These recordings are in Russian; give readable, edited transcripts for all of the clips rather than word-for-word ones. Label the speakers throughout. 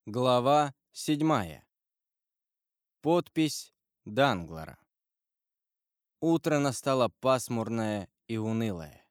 Speaker 1: Глава 7. Подпись Данглара. Утро настало пасмурное и унылое.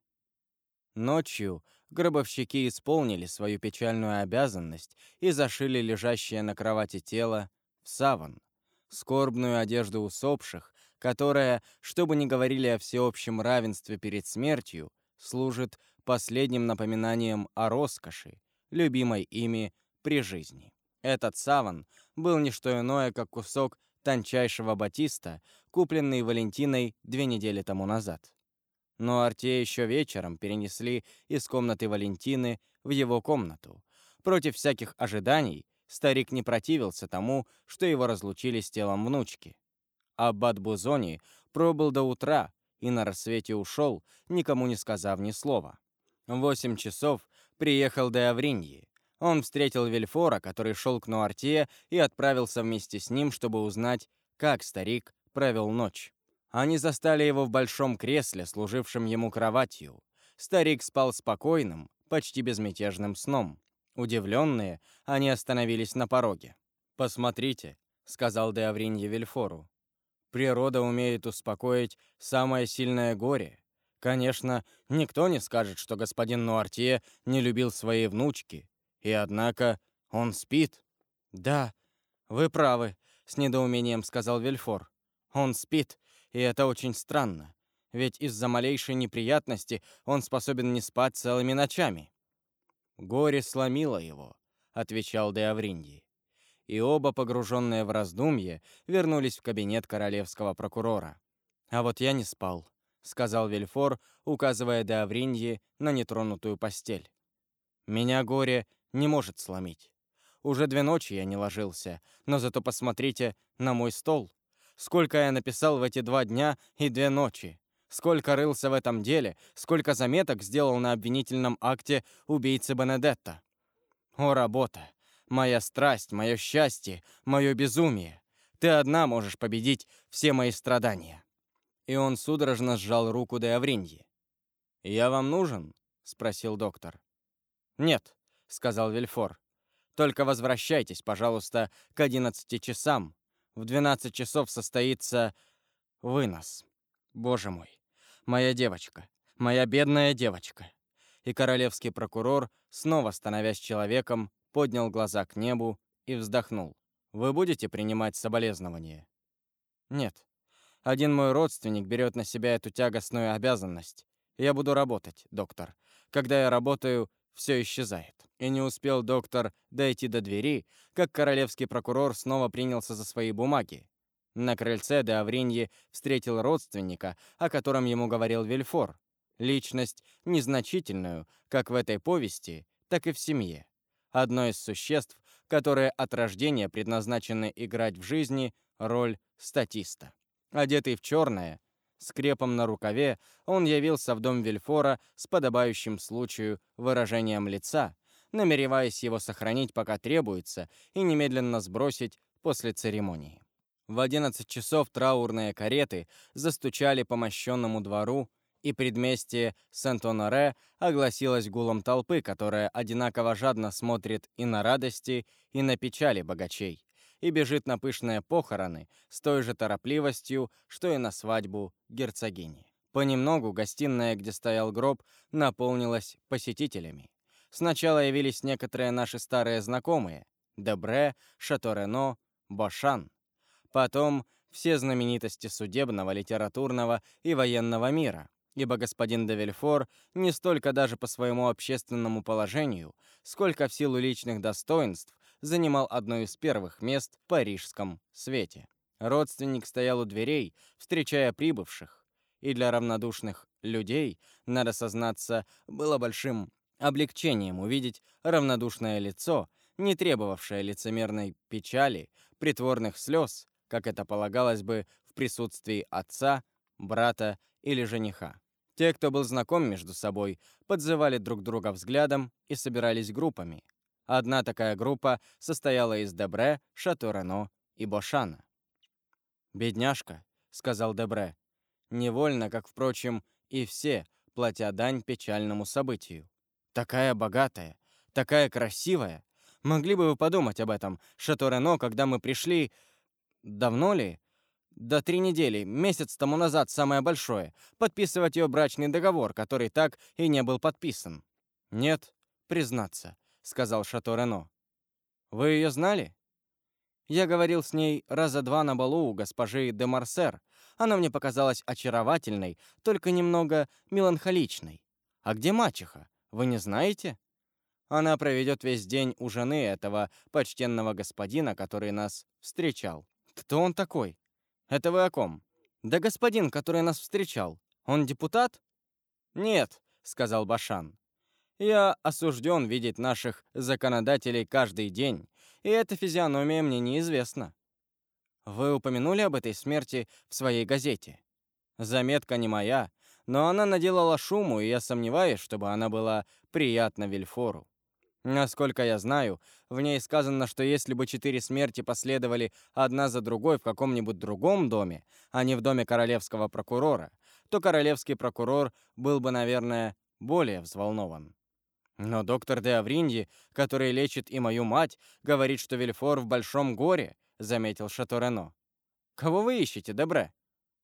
Speaker 1: Ночью гробовщики исполнили свою печальную обязанность и зашили лежащее на кровати тело в саван, скорбную одежду усопших, которая, что бы ни говорили о всеобщем равенстве перед смертью, служит последним напоминанием о роскоши, любимой ими при жизни. Этот саван был не что иное, как кусок тончайшего батиста, купленный Валентиной 2 недели тому назад. Но Артея еще вечером перенесли из комнаты Валентины в его комнату. Против всяких ожиданий старик не противился тому, что его разлучили с телом внучки. Аббат Бузони пробыл до утра и на рассвете ушел, никому не сказав ни слова. В 8 часов приехал де Авриньи. Он встретил Вильфора, который шел к Нуартье, и отправился вместе с ним, чтобы узнать, как старик провел ночь. Они застали его в большом кресле, служившем ему кроватью. Старик спал спокойным, почти безмятежным сном. Удивленные, они остановились на пороге. «Посмотрите», — сказал де Авриньи Вильфору, «природа умеет успокоить самое сильное горе. Конечно, никто не скажет, что господин Нуартье не любил своей внучки, и однако он спит». «Да, вы правы», — с недоумением сказал Вильфор. «Он спит, и это очень странно, ведь из-за малейшей неприятности он способен не спать целыми ночами». «Горе сломило его», — отвечал де Авриньи. И оба, погруженные в раздумье, вернулись в кабинет королевского прокурора. «А вот я не спал», — сказал Вильфор, указывая де Авриньи на нетронутую постель. «Меня горе не может сломить. Уже 2 ночи я не ложился, но зато посмотрите на мой стол. Сколько я написал в эти 2 дня и 2 ночи. Сколько рылся в этом деле, сколько заметок сделал на обвинительном акте убийцы Бенедетта. О, работа! Моя страсть, мое счастье, мое безумие. Ты одна можешь победить все мои страдания». И он судорожно сжал руку де Авриньи. «Я вам нужен?» — спросил доктор. «Нет», — сказал Вильфор. «Только возвращайтесь, пожалуйста, к 11 часам. В 12 часов состоится вынос. Боже мой, моя девочка, моя бедная девочка». И королевский прокурор, снова становясь человеком, поднял глаза к небу и вздохнул. «Вы будете принимать соболезнования?» «Нет. Один мой родственник берет на себя эту тягостную обязанность. Я буду работать, доктор. Когда я работаю, все исчезает». И не успел доктор дойти до двери, как королевский прокурор снова принялся за свои бумаги. На крыльце де Авриньи встретил родственника, о котором ему говорил Вильфор. Личность незначительную, как в этой повести, так и в семье. Одно из существ, которые от рождения предназначены играть в жизни роль статиста. Одетый в черное, с крепом на рукаве, он явился в дом Вильфора с подобающим случаю выражением лица, намереваясь его сохранить, пока требуется, и немедленно сбросить после церемонии. В 11 часов траурные кареты застучали по мощенному двору, и предместье Сент-Оноре огласилось гулом толпы, которая одинаково жадно смотрит и на радости, и на печали богачей, и бежит на пышные похороны с той же торопливостью, что и на свадьбу герцогини. Понемногу гостиная, где стоял гроб, наполнилась посетителями. Сначала явились некоторые наши старые знакомые — Дебре, Шато-Рено, Бошан. Потом все знаменитости судебного, литературного и военного мира, ибо господин де Вильфор не столько даже по своему общественному положению, сколько в силу личных достоинств занимал одно из первых мест в парижском свете. Родственник стоял у дверей, встречая прибывших, и для равнодушных людей, надо сознаться, было большим облегчением увидеть равнодушное лицо, не требовавшее лицемерной печали, притворных слез, как это полагалось бы в присутствии отца, брата или жениха. Те, кто был знаком между собой, подзывали друг друга взглядом и собирались группами. Одна такая группа состояла из Дебре, Шато-Рено и Бошана. «Бедняжка», — сказал Дебре, невольно, как, впрочем, и все, платя дань печальному событию. «Такая богатая, такая красивая, Могли бы вы подумать об этом, Шато Рено, когда мы пришли... Давно ли? Да 3 недели, месяц тому назад, самое большое. Подписывать ее брачный договор, который так и не был подписан. Нет, признаться, сказал Шато Рено. Вы ее знали? Я говорил с ней раза 2 на балу у госпожи де Марсер. Она мне показалась очаровательной, только немного меланхоличной. А где мачеха? Вы не знаете? Она проведет весь день у жены этого почтенного господина, который нас встречал. Кто он такой? Это вы о ком? Да господин, который нас встречал. Он депутат? Нет, сказал Башан. Я осужден видеть наших законодателей каждый день, и эта физиономия мне неизвестна. Вы упомянули об этой смерти в своей газете. Заметка не моя, но она наделала шуму, и я сомневаюсь, чтобы она была приятна Вильфору. Насколько я знаю, в ней сказано, что если бы 4 смерти последовали одна за другой в каком-нибудь другом доме, а не в доме королевского прокурора, то королевский прокурор был бы, наверное, более взволнован. Но доктор де Авриньи, который лечит и мою мать, говорит, что Вильфор в большом горе, заметил Шато Рено. Кого вы ищете, Дебре?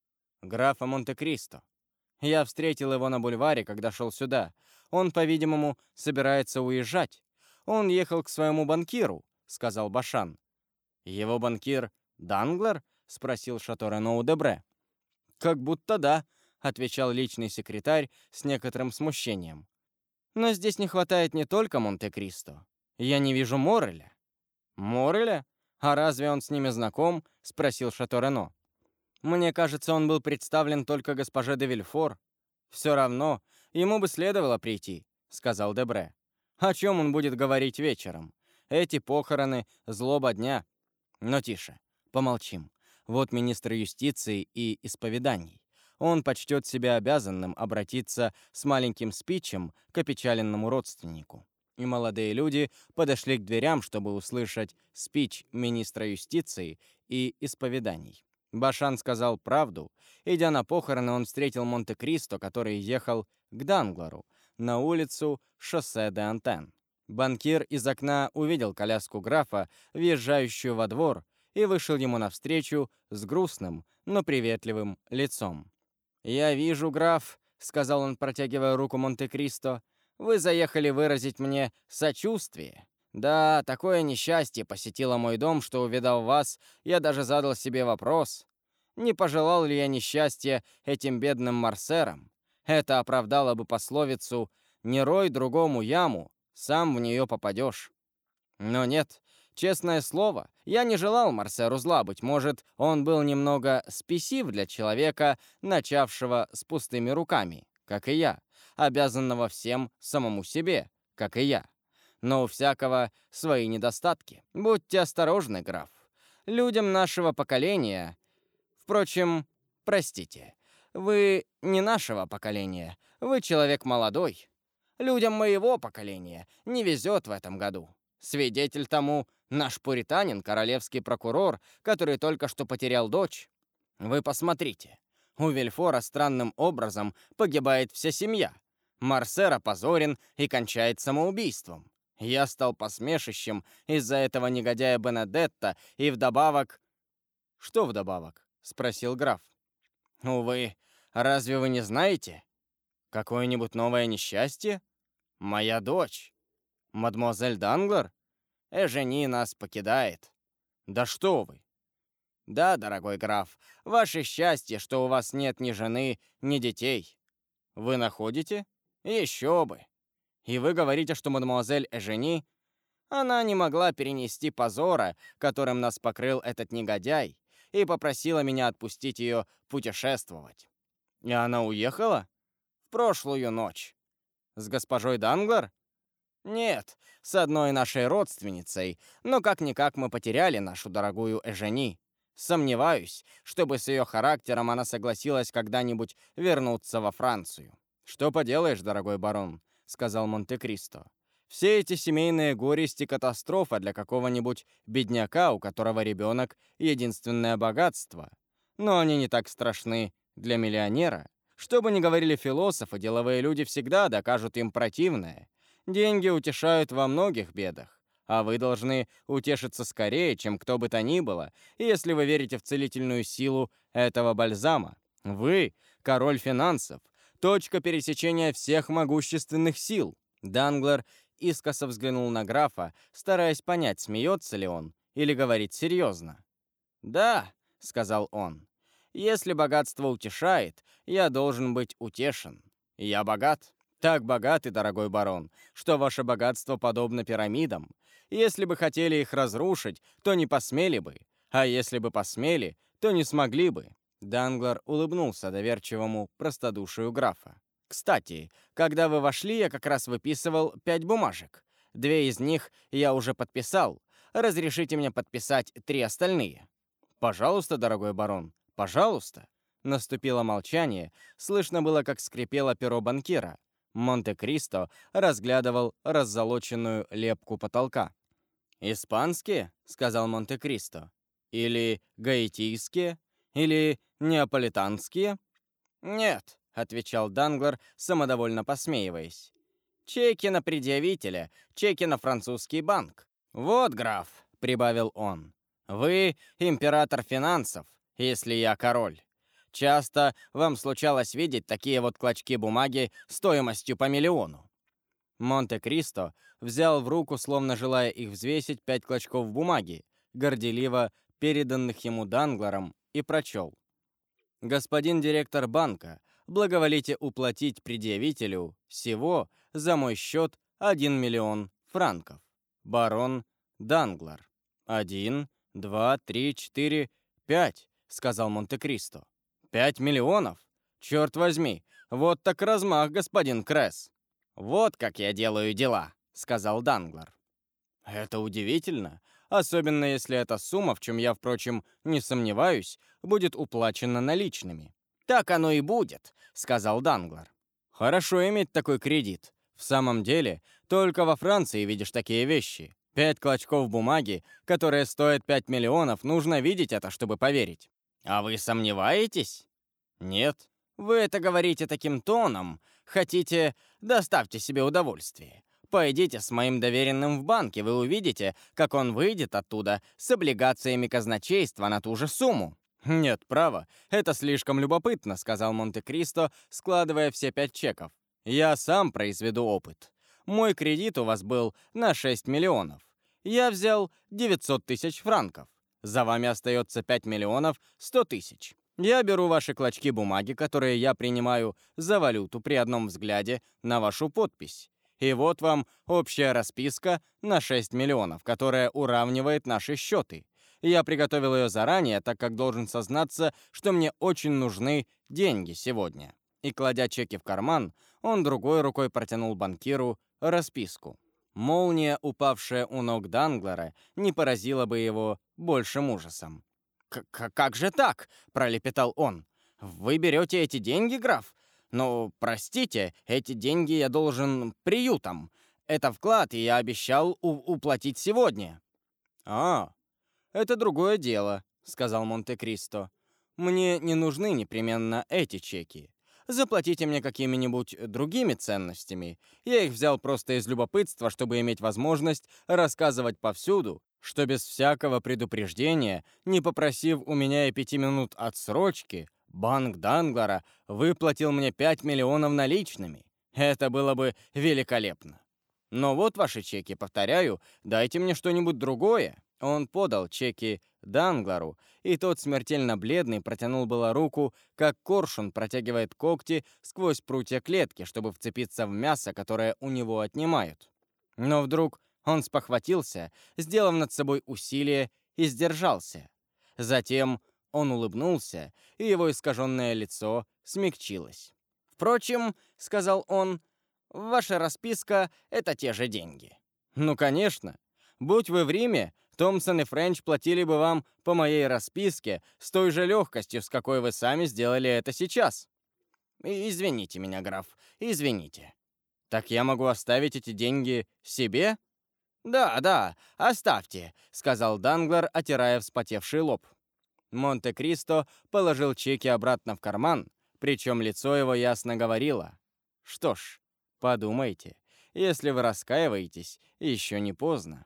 Speaker 1: Графа Монте-Кристо. Я встретил его на бульваре, когда шел сюда. Он, по-видимому, собирается уезжать. Он ехал к своему банкиру, сказал Башан. Его банкир Данглар? Спросил Шато Рено у Дебре. Как будто да, отвечал личный секретарь с некоторым смущением. Но здесь не хватает не только Монте-Кристо. Я не вижу Мореля. Мореля? А разве он с ними знаком? Спросил Шато Рено. Мне кажется, он был представлен только госпоже де Вильфор. Все равно, ему бы следовало прийти, сказал Дебре. О чем он будет говорить вечером? Эти похороны — злоба дня. Но тише, помолчим. Вот министр юстиции и исповеданий. Он почтет себя обязанным обратиться с маленьким спичем к опечаленному родственнику. И молодые люди подошли к дверям, чтобы услышать спич министра юстиции и исповеданий. Башан сказал правду. Идя на похороны, он встретил Монте-Кристо, который ехал к Данглару, на улицу Шоссе де Антен. Банкир из окна увидел коляску графа, въезжающую во двор, и вышел ему навстречу с грустным, но приветливым лицом. «Я вижу, граф», — сказал он, протягивая руку Монте-Кристо, «вы заехали выразить мне сочувствие. Да, такое несчастье посетило мой дом, что, увидав вас, я даже задал себе вопрос, не пожелал ли я несчастья этим бедным Марсерам. Это оправдало бы пословицу «не рой другому яму, сам в нее попадешь». Но нет, честное слово, я не желал Марсеру зла, быть может, он был немного спесив для человека, начавшего с пустыми руками, как и я, обязанного всем самому себе, как и я. Но у всякого свои недостатки. Будьте осторожны, граф. Людям нашего поколения... Впрочем, простите, вы не нашего поколения, вы человек молодой. Людям моего поколения не везет в этом году. Свидетель тому наш пуританин, королевский прокурор, который только что потерял дочь. Вы посмотрите, у Вильфора странным образом погибает вся семья. Марсер опозорен и кончает самоубийством. Я стал посмешищем из-за этого негодяя Бенедетта и вдобавок... Что вдобавок? Спросил граф. Увы, разве вы не знаете? Какое-нибудь новое несчастье? Моя дочь, мадемуазель Данглар, Эжени нас покидает. Да что вы! Да, дорогой граф, ваше счастье, что у вас нет ни жены, ни детей. Вы находите? Еще бы. И вы говорите, что мадемуазель Эжени... Она не могла перенести позора, которым нас покрыл этот негодяй, и попросила меня отпустить ее путешествовать. И она уехала? В прошлую ночь. С госпожой Данглар? Нет, с одной нашей родственницей, но как-никак мы потеряли нашу дорогую Эжени. Сомневаюсь, чтобы с ее характером она согласилась когда-нибудь вернуться во Францию. «Что поделаешь, дорогой барон», — сказал Монте-Кристо. «Все эти семейные горести — катастрофа для какого-нибудь бедняка, у которого ребенок — единственное богатство. Но они не так страшны для миллионера. Что бы ни говорили философы, деловые люди всегда докажут им противное. Деньги утешают во многих бедах, А вы должны утешиться скорее, чем кто бы то ни было, если вы верите в целительную силу этого бальзама. Вы — король финансов, точка пересечения всех могущественных сил». Данглар искоса взглянул на графа, стараясь понять, смеется ли он или говорит серьезно. «Да», — сказал он, — «если богатство утешает, я должен быть утешен. Я богат, так богатый, дорогой барон, что ваше богатство подобно пирамидам. Если бы хотели их разрушить, то не посмели бы, а если бы посмели, то не смогли бы». Данглар улыбнулся доверчивому простодушию графа. «Кстати, когда вы вошли, я как раз выписывал 5 бумажек. 2 из них я уже подписал. Разрешите мне подписать 3 остальные?» «Пожалуйста, дорогой барон, пожалуйста». Наступило молчание, слышно было, как скрипело перо банкира. Монте-Кристо разглядывал раззолоченную лепку потолка. «Испанские?» — сказал Монте-Кристо. «Или гаитийские? Или неаполитанские?» «Нет», — отвечал Данглар, самодовольно посмеиваясь. «Чеки на предъявителя, чеки на французский банк. Вот, граф», — прибавил он, — «вы император финансов, если я король. Часто вам случалось видеть такие вот клочки бумаги стоимостью по миллиону». Монте-Кристо взял в руку, словно желая их взвесить, 5 клочков бумаги, горделиво переданных ему Дангларом, и прочел. «Господин директор банка, благоволите уплатить предъявителю всего за мой счет 1 миллион франков. Барон Данглар». «1, 2, 3, 4, 5», — сказал Монте-Кристо. «5 миллионов? Черт возьми, вот так размах, господин Кресс». «Вот как я делаю дела», — сказал Данглар. «Это удивительно, особенно если эта сумма, в чем я, впрочем, не сомневаюсь, будет уплачена наличными». «Так оно и будет», — сказал Данглар. «Хорошо иметь такой кредит. В самом деле, только во Франции видишь такие вещи. 5 клочков бумаги, которые стоят 5 миллионов, нужно видеть это, чтобы поверить». «А вы сомневаетесь?» «Нет. Вы это говорите таким тоном. Хотите, доставьте себе удовольствие. Пойдите с моим доверенным в банке, вы увидите, как он выйдет оттуда с облигациями казначейства на ту же сумму». «Нет, право, это слишком любопытно», — сказал Монте-Кристо, складывая все 5 чеков. «Я сам произведу опыт. Мой кредит у вас был на 6 миллионов. Я взял 900 тысяч франков. За вами остается 5 миллионов 100 тысяч. Я беру ваши клочки бумаги, которые я принимаю за валюту при одном взгляде на вашу подпись. И вот вам общая расписка на 6 миллионов, которая уравнивает наши счеты. Я приготовил ее заранее, так как должен сознаться, что мне очень нужны деньги сегодня». И, кладя чеки в карман, он другой рукой протянул банкиру расписку. Молния, упавшая у ног Данглара, не поразила бы его большим ужасом. «Как же так?» — пролепетал он. «Вы берете эти деньги, граф? Ну, простите, эти деньги я должен приютам. Это вклад, и я обещал уплатить сегодня». «А, это другое дело», — сказал Монте-Кристо. «Мне не нужны непременно эти чеки. Заплатите мне какими-нибудь другими ценностями. Я их взял просто из любопытства, чтобы иметь возможность рассказывать повсюду, что без всякого предупреждения, не попросив у меня и 5 минут отсрочки, банк Данглара выплатил мне 5 миллионов наличными. Это было бы великолепно. Но вот ваши чеки, повторяю, дайте мне что-нибудь другое». Он подал чеки Данглару, и тот, смертельно бледный, протянул было руку, как коршун протягивает когти сквозь прутья клетки, чтобы вцепиться в мясо, которое у него отнимают. Но вдруг он спохватился, сделав над собой усилие, и сдержался. Затем он улыбнулся, и его искаженное лицо смягчилось. «Впрочем, — сказал он, — ваша расписка — это те же деньги». «Ну, конечно. Будь вы в Риме, Томпсон и Френч платили бы вам по моей расписке с той же легкостью, с какой вы сами сделали это сейчас». «Извините меня, граф, извините». «Так я могу оставить эти деньги себе?» «Да, да, оставьте», — сказал Данглар, отирая вспотевший лоб. Монте-Кристо положил чеки обратно в карман, причем лицо его ясно говорило: «Что ж, подумайте, если вы раскаиваетесь, еще не поздно».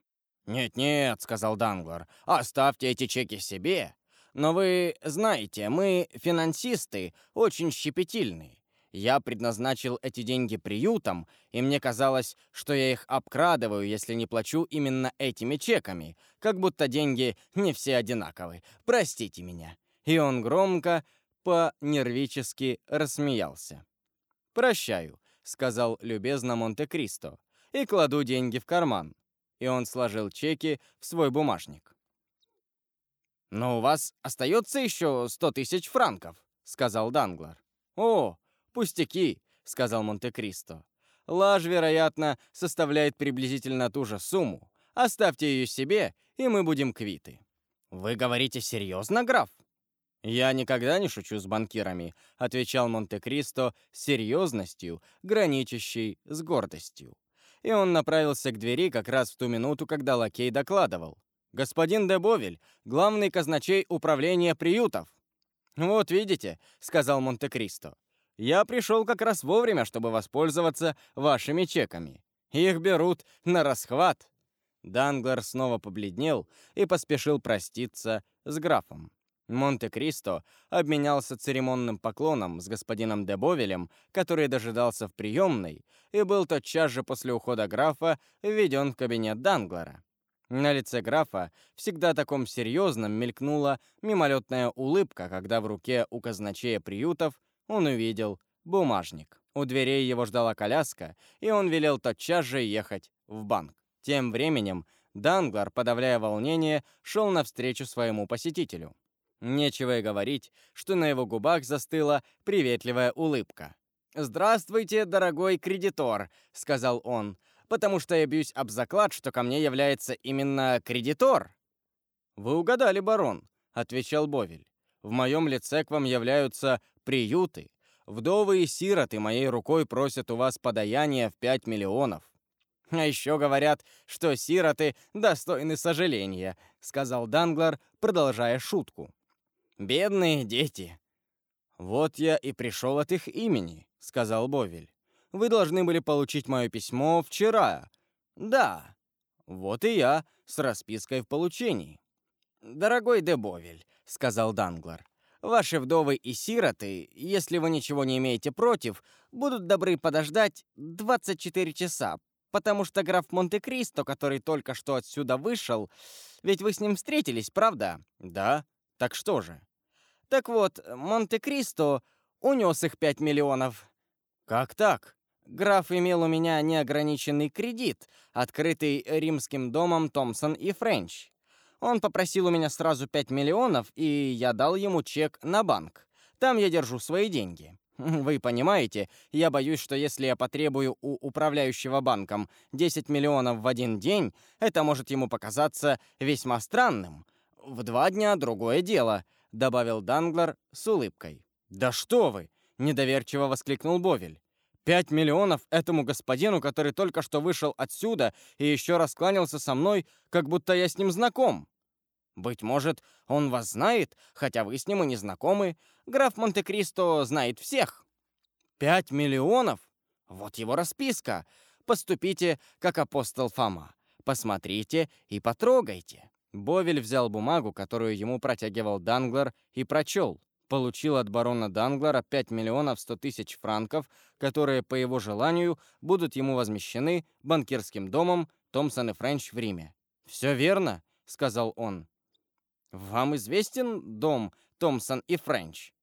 Speaker 1: «Нет-нет», — сказал Данглар, — «оставьте эти чеки себе. Но вы знаете, мы, финансисты, очень щепетильны. Я предназначил эти деньги приютам, и мне казалось, что я их обкрадываю, если не плачу именно этими чеками, как будто деньги не все одинаковы. Простите меня». И он громко, по-нервически рассмеялся. «Прощаю», — сказал любезно Монте-Кристо, — «и кладу деньги в карман». И он сложил чеки в свой бумажник. «Но у вас остается еще 100 000 франков», — сказал Данглар. «О, пустяки», — сказал Монте-Кристо. «Лаж, вероятно, составляет приблизительно ту же сумму. Оставьте ее себе, и мы будем квиты». «Вы говорите серьезно, граф?» «Я никогда не шучу с банкирами», — отвечал Монте-Кристо с серьезностью, граничащей с гордостью. И он направился к двери как раз в ту минуту, когда лакей докладывал. «Господин де Бовель, главный казначей управления приютов». «Вот видите», — сказал Монте-Кристо, — «я пришел как раз вовремя, чтобы воспользоваться вашими чеками. Их берут на расхват». Данглар снова побледнел и поспешил проститься с графом. Монте-Кристо обменялся церемонным поклоном с господином де Бовелем, который дожидался в приемной, и был тотчас же после ухода графа введен в кабинет Данглара. На лице графа, всегда таком серьезном, мелькнула мимолетная улыбка, когда в руке у казначея приютов он увидел бумажник. У дверей его ждала коляска, и он велел тотчас же ехать в банк. Тем временем Данглар, подавляя волнение, шел навстречу своему посетителю. Нечего и говорить, что на его губах застыла приветливая улыбка. «Здравствуйте, дорогой кредитор», — сказал он, «потому что я бьюсь об заклад, что ко мне является именно кредитор». «Вы угадали, барон», — отвечал Бовель. «В моем лице к вам являются приюты. Вдовы и сироты моей рукой просят у вас подаяние в 5 миллионов». «А еще говорят, что сироты достойны сожаления», — сказал Данглар, продолжая шутку. «Бедные дети!» «Вот я и пришел от их имени», — сказал Бовель. «Вы должны были получить мое письмо вчера». «Да». «Вот и я, с распиской в получении». «Дорогой де Бовель», — сказал Данглар, «ваши вдовы и сироты, если вы ничего не имеете против, будут добры подождать 24 часа, потому что граф Монте-Кристо, который только что отсюда вышел, ведь вы с ним встретились, правда?» «Да. Так что же?» «Так вот, Монте-Кристо унес их 5 миллионов». «Как так?» «Граф имел у меня неограниченный кредит, открытый римским домом Томпсон и Френч. Он попросил у меня сразу 5 миллионов, и я дал ему чек на банк. Там я держу свои деньги. Вы понимаете, я боюсь, что если я потребую у управляющего банком 10 миллионов в один день, это может ему показаться весьма странным. В 2 дня другое дело», — добавил Данглар с улыбкой. «Да что вы!» — недоверчиво воскликнул Бовель. 5 миллионов этому господину, который только что вышел отсюда и еще раз кланялся со мной, как будто я с ним знаком. Быть может, он вас знает, хотя вы с ним и не знакомы. Граф Монте-Кристо знает всех. 5 миллионов? Вот его расписка. Поступите, как апостол Фома. Посмотрите и потрогайте». Бовель взял бумагу, которую ему протягивал Данглар, и прочел. Получил от барона Данглара 5 миллионов 100 тысяч франков, которые, по его желанию, будут ему возмещены банкирским домом Томпсон и Френч в Риме. «Все верно», — сказал он. «Вам известен дом Томпсон и Френч?»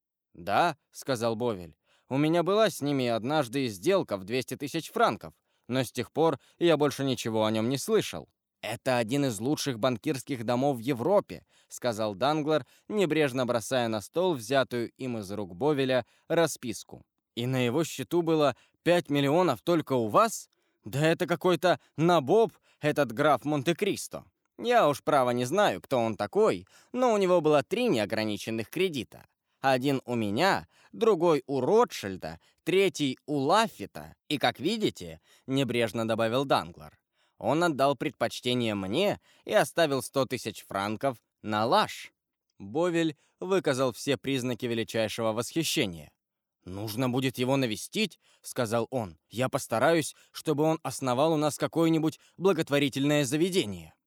Speaker 1: «Да», — сказал Бовель. «У меня была с ними однажды сделка в 200 тысяч франков, но с тех пор я больше ничего о нем не слышал». «Это один из лучших банкирских домов в Европе», — сказал Данглар, небрежно бросая на стол взятую им из рук Бовеля расписку. «И на его счету было 5 миллионов только у вас? Да это какой-то набоб, этот граф Монте-Кристо. Я уж право не знаю, кто он такой, но у него было 3 неограниченных кредита. Один у меня, другой у Ротшильда, третий у Лаффита. И, как видите, небрежно добавил Данглар, он отдал предпочтение мне и оставил 100 тысяч франков на Лаж». Бовель выказал все признаки величайшего восхищения. «Нужно будет его навестить», — сказал он. «Я постараюсь, чтобы он основал у нас какое-нибудь благотворительное заведение».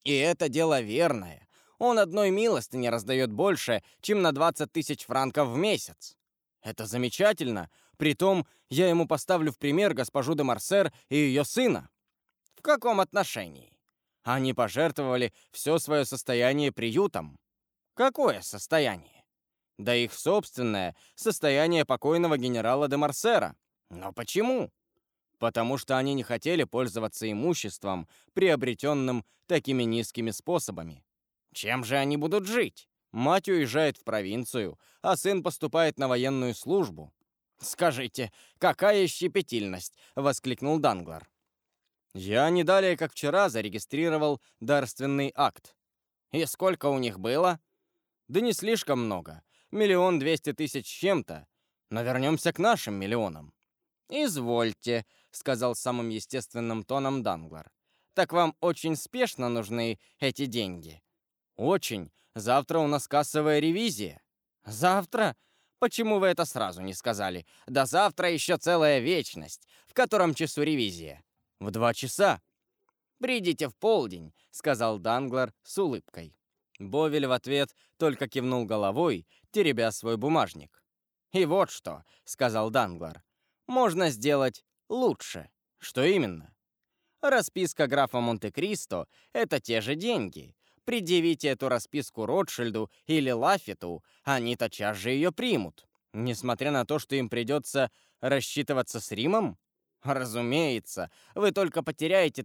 Speaker 1: И это дело верное. Он одной милостыни раздает больше, чем на 20 тысяч франков в месяц. Это замечательно. Притом, я ему поставлю в пример госпожу де Марсер и ее сына. В каком отношении? Они пожертвовали все свое состояние приютам. Какое состояние? Да их собственное состояние покойного генерала де Марсера. Но почему? Потому что они не хотели пользоваться имуществом, приобретенным такими низкими способами. Чем же они будут жить? Мать уезжает в провинцию, а сын поступает на военную службу. «Скажите, какая щепетильность!» — воскликнул Данглар. «Я не далее, как вчера, зарегистрировал дарственный акт. И сколько у них было?» «Да не слишком много. 1 200 000 с чем-то. Но вернемся к нашим миллионам». «Извольте», — сказал самым естественным тоном Данглар. «Так вам очень спешно нужны эти деньги?» «Очень. Завтра у нас кассовая ревизия». «Завтра? Почему вы это сразу не сказали? До завтра еще целая вечность. В котором часу ревизия?» «В 2 часа». «Придите в полдень», — сказал Данглар с улыбкой. Бовель в ответ только кивнул головой, теребя свой бумажник. «И вот что», — сказал Данглар, — «можно сделать лучше». «Что именно?» «Расписка графа Монте-Кристо — это те же деньги. Предъявите эту расписку Ротшильду или Лафету, они тотчас же ее примут. Несмотря на то, что им придется рассчитываться с Римом? Разумеется, вы только потеряете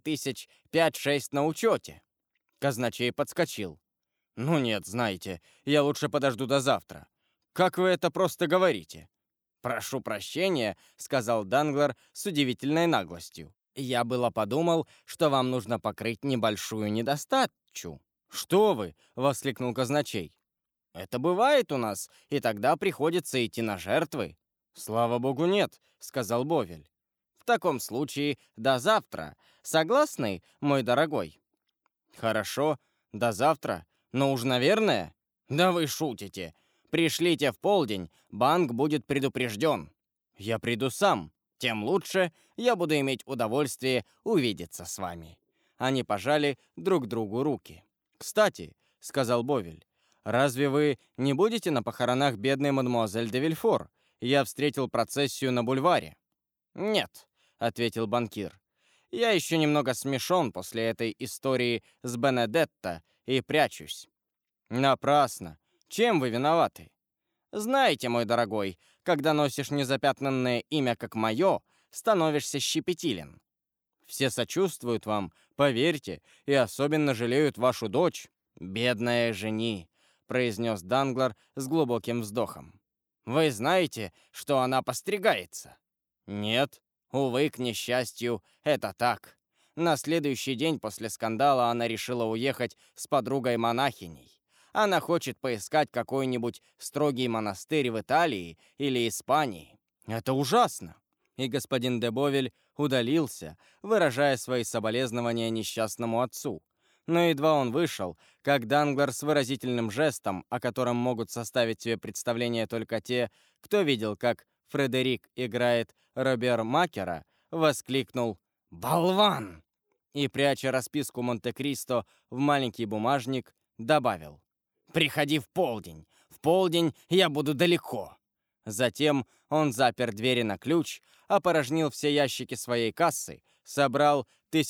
Speaker 1: 5-6 на учете». Казначей подскочил. «Ну нет, знаете, я лучше подожду до завтра. Как вы это просто говорите?» «Прошу прощения», — сказал Данглар с удивительной наглостью. «Я было подумал, что вам нужно покрыть небольшую недостачу». «Что вы!» — воскликнул казначей. «Это бывает у нас, и тогда приходится идти на жертвы». «Слава богу, нет», — сказал Бовель. «В таком случае до завтра. Согласны, мой дорогой?» «Хорошо, до завтра. Но уж, наверное...» «Да вы шутите. Пришлите в полдень, банк будет предупрежден». «Я приду сам. Тем лучше. Я буду иметь удовольствие увидеться с вами». Они пожали друг другу руки. «Кстати», — сказал Бовель, — «разве вы не будете на похоронах бедной мадемуазель де Вильфор? Я встретил процессию на бульваре». «Нет», — ответил банкир. «Я еще немного смешон после этой истории с Бенедетто и прячусь». «Напрасно. Чем вы виноваты?» «Знаете, мой дорогой, когда носишь незапятнанное имя, как мое, становишься щепетилен. Все сочувствуют вам, поверьте, и особенно жалеют вашу дочь. Бедная жени», — произнес Данглар с глубоким вздохом. «Вы знаете, что она постригается?» «Нет. Увы, к несчастью, это так. На следующий день после скандала она решила уехать с подругой-монахиней. Она хочет поискать какой-нибудь строгий монастырь в Италии или Испании. Это ужасно!» И господин де Бовель удалился, выражая свои соболезнования несчастному отцу. Но едва он вышел, как Данглар с выразительным жестом, о котором могут составить себе представление только те, кто видел, как Фредерик играет Робер Макера, воскликнул «Болван!» и, пряча расписку Монте-Кристо в маленький бумажник, добавил «Приходи в полдень. В полдень я буду далеко». Затем он запер двери на ключ, опорожнил все ящики своей кассы, собрал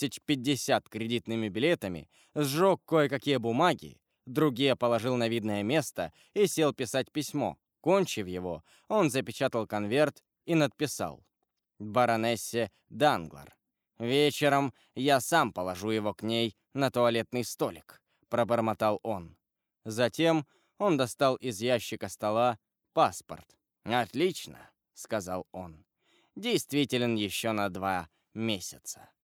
Speaker 1: 1050 кредитными билетами, сжег кое-какие бумаги, другие положил на видное место и сел писать письмо. Кончив его, он запечатал конверт и надписал «Баронессе Данглар». «Вечером я сам положу его к ней на туалетный столик», — пробормотал он. Затем он достал из ящика стола паспорт. «Отлично», — сказал он. «Действителен еще на 2 месяца».